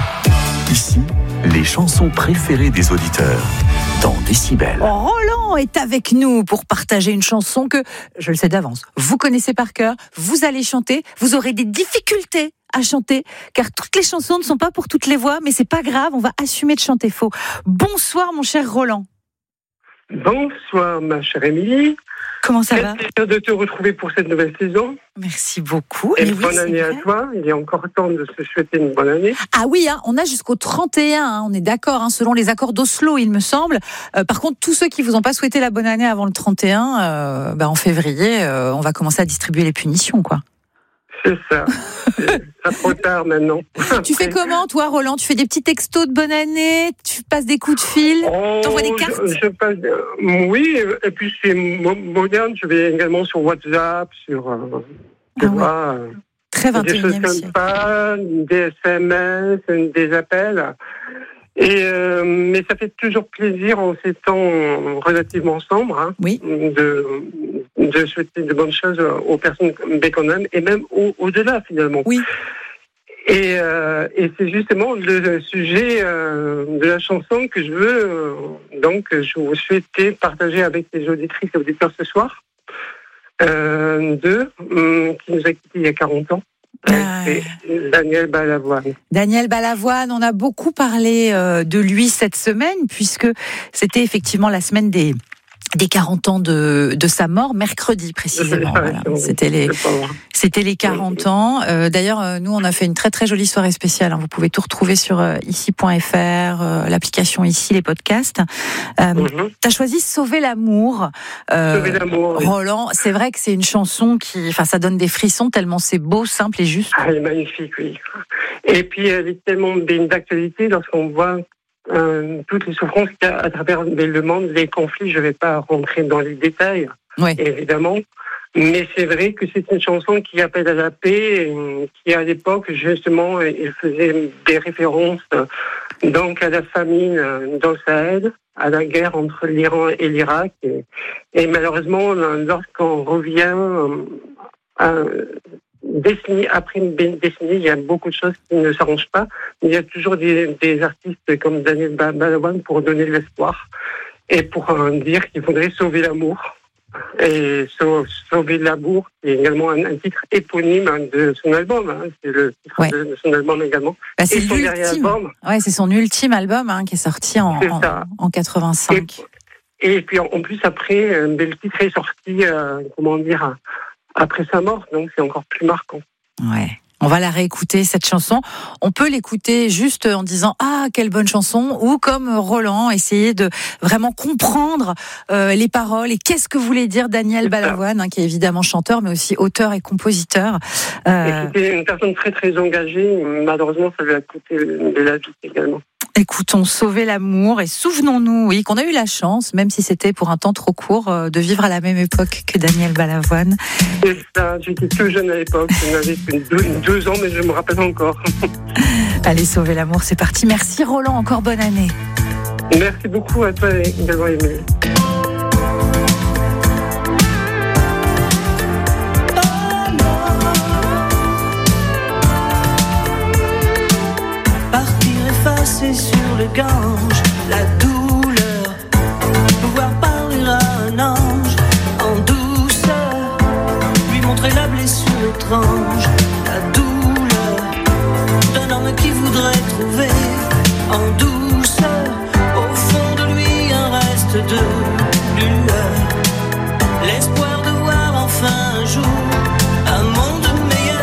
Ici, les chansons préférées des auditeurs dans Décibel. Roland est avec nous pour partager une chanson que, je le sais d'avance, vous connaissez par cœur, vous allez chanter, vous aurez des difficultés à chanter, car toutes les chansons ne sont pas pour toutes les voix, mais c'est pas grave, on va assumer de chanter faux. Bonsoir mon cher Roland. Bonsoir ma chère Émilie. Comment ça va ? Quel plaisir de te retrouver pour cette nouvelle saison. Merci beaucoup. Et, et bonne oui, année à toi. Il est encore temps de se souhaiter une bonne année. Ah oui, hein, on a jusqu'au trente et un, hein, on est d'accord, hein, selon les accords d'Oslo, il me semble. Euh, par contre, tous ceux qui vous ont pas souhaité la bonne année avant le trente et un, euh, bah, en février, euh, on va commencer à distribuer les punitions, quoi. C'est ça. C'est pas trop tard maintenant. Tu fais comment, toi, Roland ? Tu fais des petits textos de bonne année ? Tu passes des coups de fil ? Oh, T'envoies des cartes ? je, je passe, euh, Oui, et puis c'est mo- moderne. Je vais également sur WhatsApp, sur. Euh, tu ah vois, ouais. Très vingt et unième des choses comme ça, des S M S, des appels. Et euh, mais ça fait toujours plaisir en ces temps relativement sombres, hein, oui. de, de souhaiter de bonnes choses aux personnes qu'on aime et même au, au-delà finalement. Oui. Et, euh, et c'est justement le sujet euh, de la chanson que je veux euh, donc je vous souhaitais partager avec les auditrices et auditeurs ce soir. Euh, de euh, qui nous a quittés il y a quarante ans. Ah, c'est Daniel Balavoine. Daniel Balavoine, on a beaucoup parlé euh, de lui cette semaine, puisque c'était effectivement la semaine des, des quarante ans de, de sa mort, mercredi précisément. Voilà. C'était les, c'était les quarante ans. Euh, d'ailleurs, euh, nous, on a fait une très très jolie soirée spéciale. Hein. Vous pouvez tout retrouver sur euh, ici point f r, euh, l'application Ici, les podcasts. Euh, mm-hmm. Tu as choisi Sauver l'amour. Euh, Sauver l'amour. Oui. Roland, c'est vrai que c'est une chanson qui, enfin, ça donne des frissons tellement c'est beau, simple et juste. Ah, elle est magnifique, oui. Et puis, elle est tellement d'actualité lorsqu'on voit Euh, toutes les souffrances qu'il y a à travers le monde, les conflits. Je ne vais pas rentrer dans les détails, oui. évidemment, mais c'est vrai que c'est une chanson qui appelle à la paix, et qui à l'époque, justement, il faisait des références donc à la famine dans le Sahel, à la guerre entre l'Iran et l'Irak, et, et malheureusement, lorsqu'on revient à décennie après une décennie, il y a beaucoup de choses qui ne s'arrangent pas. Il y a toujours des, des artistes comme Daniel Balavoine pour donner de l'espoir et pour euh, dire qu'il faudrait sauver l'amour. Et sau- Sauver l'amour, qui est également un, un titre éponyme de son album. Hein. C'est le titre ouais. de, de son album également. Bah, c'est et son dernier album. Ouais, c'est son ultime album hein, qui est sorti en, en, en quatre-vingt-cinq. Et, et puis en, en plus, après, euh, le titre est sorti, euh, comment dire, après sa mort, donc c'est encore plus marquant. Ouais. On va la réécouter, cette chanson. On peut l'écouter juste en disant « Ah, quelle bonne chanson !» ou comme Roland, essayer de vraiment comprendre euh, les paroles et qu'est-ce que voulait dire Daniel Balavoine, hein, qui est évidemment chanteur, mais aussi auteur et compositeur. Euh... Et c'était une personne très très engagée. Malheureusement, ça lui a coûté de la vie également. Écoutons Sauver l'amour et souvenons-nous, oui, qu'on a eu la chance, même si c'était pour un temps trop court, de vivre à la même époque que Daniel Balavoine. C'est ça, j'étais tout jeune à l'époque, j'avais deux, deux ans, mais je me rappelle encore. Allez, Sauver l'amour, c'est parti. Merci Roland, encore bonne année. Merci beaucoup à toi également, Émilie. Sur le Gange, la douleur, pouvoir parler à un ange en douceur, lui montrer la blessure étrange, la douleur d'un homme qui voudrait trouver en douceur au fond de lui un reste de lueur, l'espoir de voir enfin un jour un monde meilleur.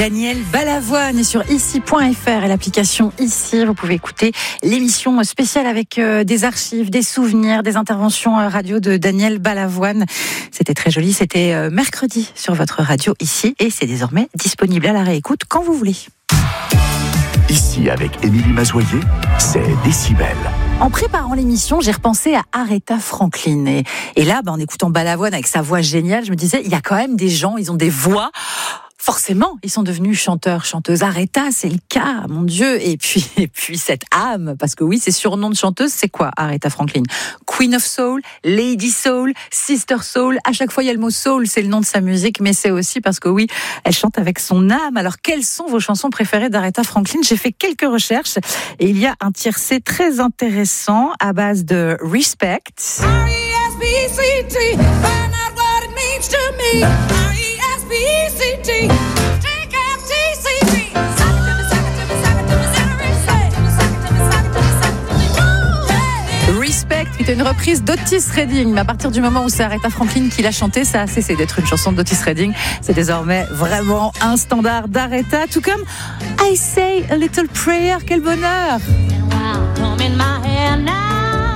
Daniel Balavoine est sur ici point f r et l'application Ici. Vous pouvez écouter l'émission spéciale avec euh, des archives, des souvenirs, des interventions euh, radio de Daniel Balavoine. C'était très joli. C'était euh, mercredi sur votre radio Ici et c'est désormais disponible à la réécoute quand vous voulez. Ici, avec Émilie Mazoyer, c'est Décibel. En préparant l'émission, j'ai repensé à Aretha Franklin. Et, et là, bah, en écoutant Balavoine avec sa voix géniale, je me disais, il y a quand même des gens, ils ont des voix. Forcément, ils sont devenus chanteurs, chanteuses. Aretha, c'est le cas, mon Dieu. Et puis, et puis cette âme, parce que oui, c'est surnom de chanteuse, c'est quoi Aretha Franklin? Queen of Soul, Lady Soul, Sister Soul. À chaque fois, il y a le mot soul, c'est le nom de sa musique, mais c'est aussi parce que oui, elle chante avec son âme. Alors, quelles sont vos chansons préférées d'Aretha Franklin? J'ai fait quelques recherches et il y a un tiercé très intéressant à base de Respect. R E S P E C T, find out what it means to me. R E S P E C T, drink F T C P. Suck it to me, suck it to me, suck it to me, suck it to me, suck it to me, suck it to me, suck it to me, suck it to me. Respect, qui était une reprise d'Otis Redding. Mais à partir du moment où c'est Aretha Franklin qui l'a chanté, ça a cessé d'être une chanson d'Otis Redding. C'est désormais vraiment un standard d'Aretha, tout comme I Say a Little Prayer. Quel bonheur! Come in my hand now.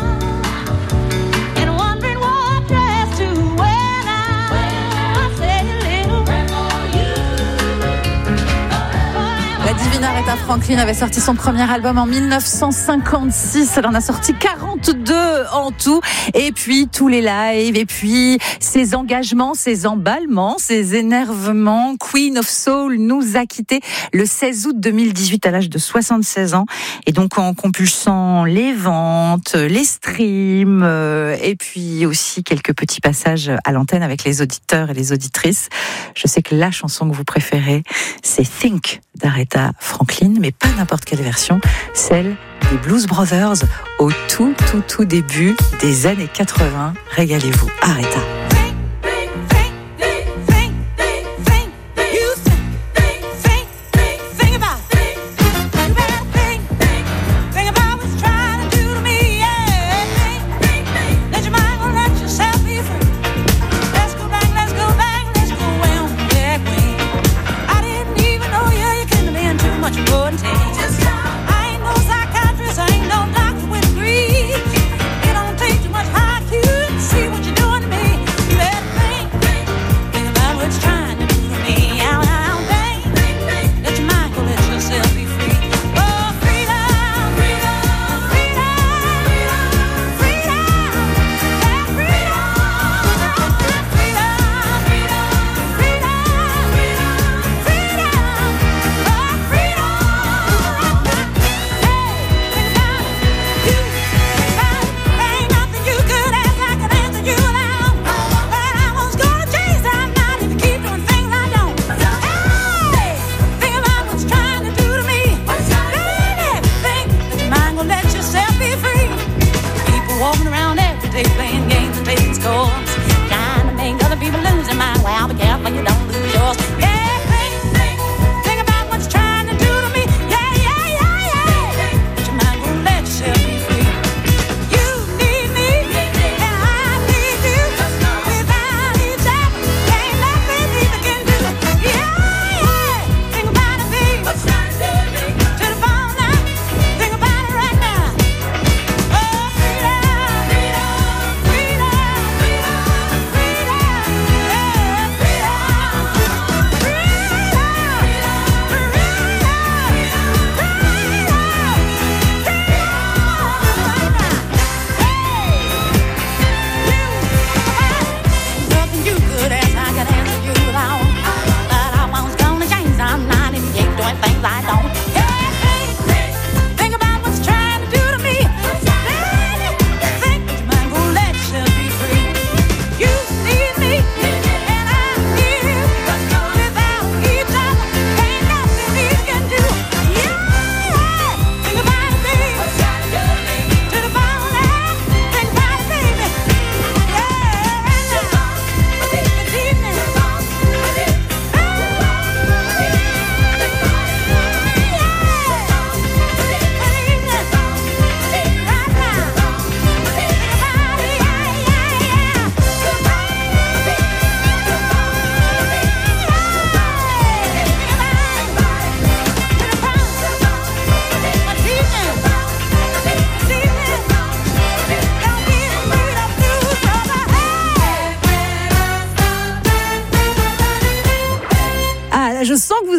La divine Aretha Franklin avait sorti son premier album en dix-neuf cent cinquante-six. Elle en a sorti quarante-deux en tout. Et puis tous les lives, et puis ses engagements, ses emballements, ses énervements. Queen of Soul nous a quittés le seize août deux mille dix-huit à l'âge de soixante-seize ans. Et donc en compulsant les ventes, les streams, euh, et puis aussi quelques petits passages à l'antenne avec les auditeurs et les auditrices. Je sais que la chanson que vous préférez, c'est Think d'Aretha Franklin, mais pas n'importe quelle version, celle des Blues Brothers au tout, tout, tout début des années quatre-vingts. Régalez-vous, Aretha.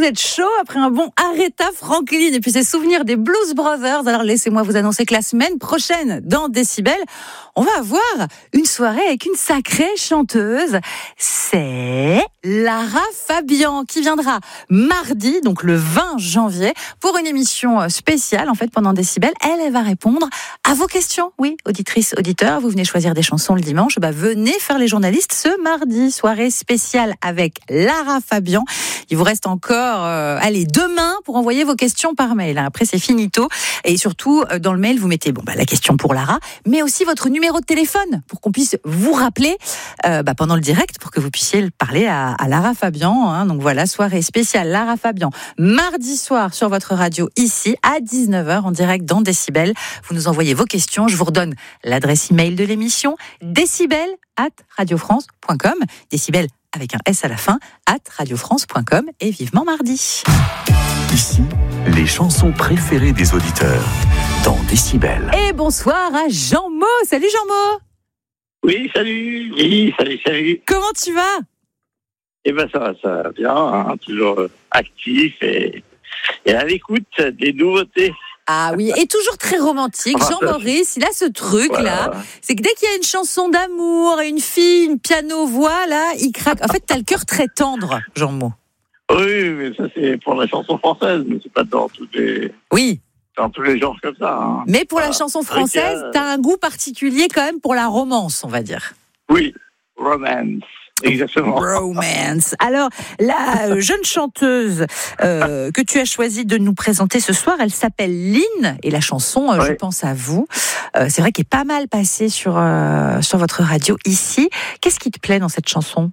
êtes chaud après un bon Aretha Franklin et puis ses souvenirs des Blues Brothers. Alors laissez-moi vous annoncer que la semaine prochaine, dans Décibel, on va avoir une soirée avec une sacrée chanteuse. C'est Lara Fabian qui viendra mardi, donc le vingt janvier, pour une émission spéciale en fait pendant Décibel. Elle, elle va répondre à vos questions. Oui, auditrices, auditeurs, vous venez choisir des chansons le dimanche. Bah, venez faire les journalistes ce mardi. Soirée spéciale avec Lara Fabian. Il vous reste encore, euh, allez, demain pour envoyer vos questions par mail. Après, c'est finito. Et surtout, dans le mail, vous mettez bon, bah, la question pour Lara, mais aussi votre numéro de téléphone pour qu'on puisse vous rappeler euh, bah, pendant le direct pour que vous puissiez parler à, à Lara Fabian. Hein. Donc voilà, soirée spéciale Lara Fabian, mardi soir sur votre radio ici à dix-neuf heures en direct dans Décibel. Vous nous envoyez vos questions. Je vous redonne l'adresse email de l'émission, décibel arobase radiofrance point com. Décibel avec un S à la fin, at radiofrance point com, et vivement mardi. Ici, les chansons préférées des auditeurs dans Décibel. Et bonsoir à Jean Mo. Salut Jean Mo. Oui, salut. Oui, salut, salut. Comment tu vas? Eh ben ça va, ça va bien, hein, toujours actif et, et à l'écoute des nouveautés. Ah oui, et toujours très romantique. Jean-Maurice, il a ce truc-là, voilà. C'est que dès qu'il y a une chanson d'amour, une fille, une piano-voix, là, il craque. En fait, t'as le cœur très tendre, Jean-Mo. Oui, mais ça c'est pour la chanson française, mais c'est pas dans tous les... Oui. Dans tous les genres comme ça. Hein. Mais pour voilà. La chanson française, euh... t'as un goût particulier quand même pour la romance, on va dire. Oui, romance. Exactement. Romance. Alors, la jeune chanteuse euh, que tu as choisi de nous présenter ce soir, elle s'appelle Lynn, et la chanson euh, ouais. Je pense à vous. Euh, c'est vrai qu'elle est pas mal passée sur, euh, sur votre radio ici. Qu'est-ce qui te plaît dans cette chanson?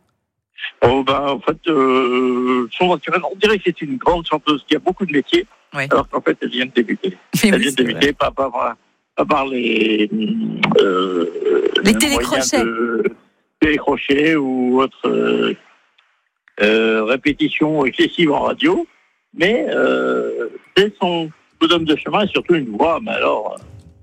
Oh ben, en fait, euh, on dirait que c'est une grande chanteuse qui a beaucoup de métiers, oui. Alors qu'en fait, elle vient de débuter. Mais elle oui, vient de débuter, pas par, pas par les... Euh, les télécrochets. Télécrochets ou autre euh, euh, répétition excessive en radio, mais euh, c'est son bonhomme de chemin et surtout une voix, mais alors, euh,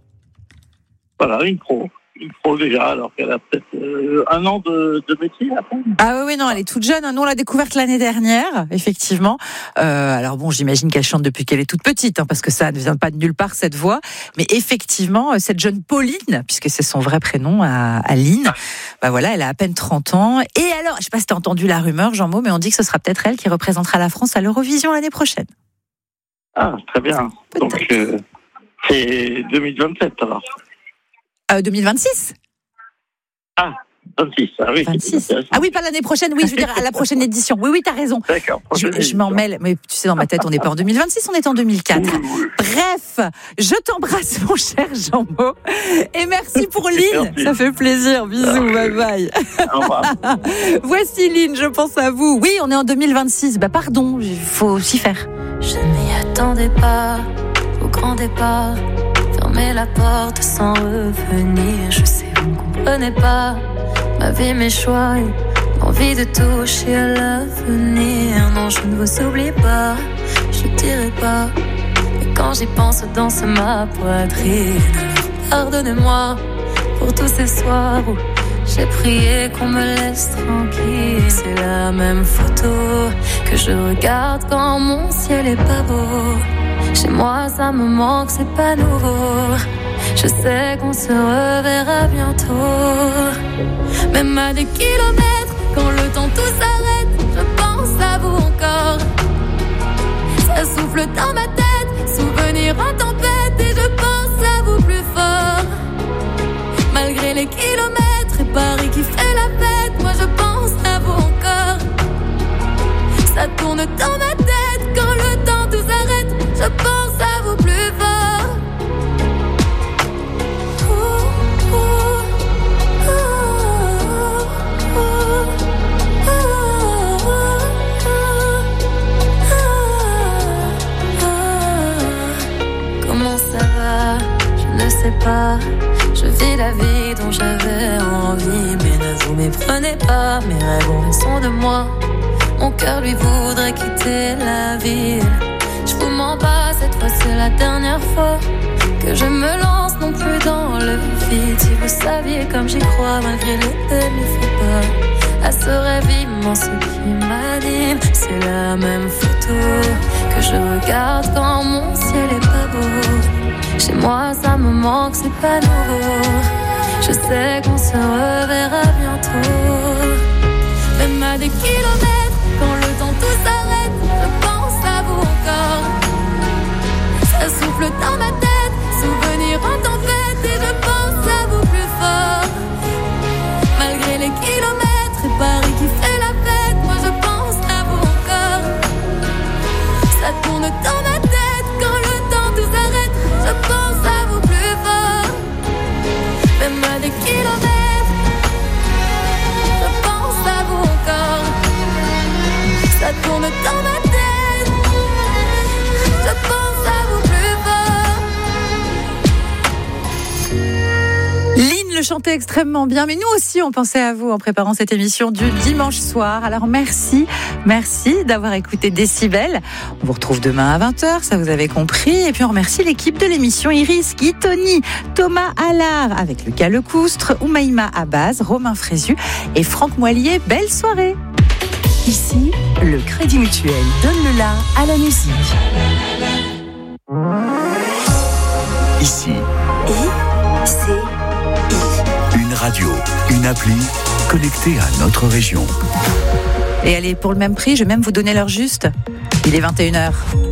voilà, une pro. Une pro déjà, alors qu'elle a peut-être euh, un an de, de métier après. Ah oui, oui, non, elle est toute jeune. Nous, on l'a découverte l'année dernière, effectivement. Euh, alors bon, j'imagine qu'elle chante depuis qu'elle est toute petite, hein, parce que ça ne vient pas de nulle part, cette voix. Mais effectivement, cette jeune Pauline, puisque c'est son vrai prénom à, à Lynn, bah voilà, elle a à peine trente ans. Et alors, je ne sais pas si tu as entendu la rumeur, Jean-Mo, mais on dit que ce sera peut-être elle qui représentera la France à l'Eurovision l'année prochaine. Ah, très bien. Peut-être. Donc, euh, c'est deux mille vingt-sept, alors. Euh, deux mille vingt-six. Ah, vingt-six, ah oui. vingt-six. Ah oui, pas l'année prochaine, oui, je veux dire à la prochaine édition. Oui, oui, t'as raison. D'accord. Je, je m'en mêle, mais tu sais, dans ma tête, on n'est pas en deux mille vingt-six, on est en deux mille quatre. Oui, oui. Bref, je t'embrasse, mon cher Jean-Mo. Et merci pour Lynn. Ça fait plaisir. Bisous, bye bye. Au revoir. Voici Lynn, je pense à vous. Oui, on est en deux mille vingt-six. Bah, pardon, il faut s'y faire. Je m'y attendais pas au grand départ. Fermer la porte sans revenir. Je sais, vous ne comprenez pas ma vie, mes choix et l'envie de toucher à l'avenir. Non, je ne vous oublie pas, je dirai pas. Mais quand j'y pense, danse ma poitrine. Pardonnez-moi pour tous ces soirs où j'ai prié qu'on me laisse tranquille. C'est la même photo que je regarde quand mon ciel est pas beau. Chez moi ça me manque, c'est pas nouveau. Je sais qu'on se reverra bientôt. Même à des kilomètres, quand le temps tout s'arrête, je pense à vous encore. Ça souffle dans ma tête, souvenir en tempête, et je pense à vous plus fort. Malgré les kilomètres et Paris qui fait la fête, moi je pense à vous encore. Ça tourne dans ma tête, quand le temps tout s'arrête, je pense à vous plus fort. Ouh, ouh, ouh, ouh, ouh. Comment ça va? Je ne sais pas. Je vis la vie dont j'avais envie, mais ne vous méprenez pas. Mes rêves ont raison de moi. Mon cœur lui voudrait quitter la ville. Je vous mens pas, cette fois c'est la dernière fois que je me lance non plus dans le vide. Si vous saviez comme j'y crois malgré les demi-faux pas. À ce rêve immense qui m'anime, c'est la même photo que je regarde quand mon ciel est pas beau. Chez moi ça me manque, c'est pas nouveau. Je sais qu'on se reverra bientôt. Même à des kilomètres, quand le temps tout s'arrête, je pense à vous encore. Ça souffle dans ma tête, souvenir en tempête, et je pense à vous plus fort. Malgré les kilomètres et Paris qui fait la fête, moi je pense à vous encore. Ça tourne dans ma tête, quand le temps tout s'arrête, je pense à vous plus fort. Même à des kilomètres, je pense à vous encore. Ça tourne dans ma tête, je pense à vous plus fort. Lynn le chantait extrêmement bien, mais nous aussi on pensait à vous en préparant cette émission du dimanche soir. Alors merci, merci d'avoir écouté Décibel. On vous retrouve demain à vingt heures, ça vous avez compris. Et puis on remercie l'équipe de l'émission, Iris, Guy, Tony, Thomas Allard, avec Lucas Lecoustre, Oumaïma Abbaz, Romain Frézu et Franck Moilier. Belle soirée. Ici, le Crédit Mutuel donne le la à la musique. Ici, I, C, une radio, une appli connectée à notre région. Et allez, pour le même prix, je vais même vous donner l'heure juste. Il est vingt et une heures.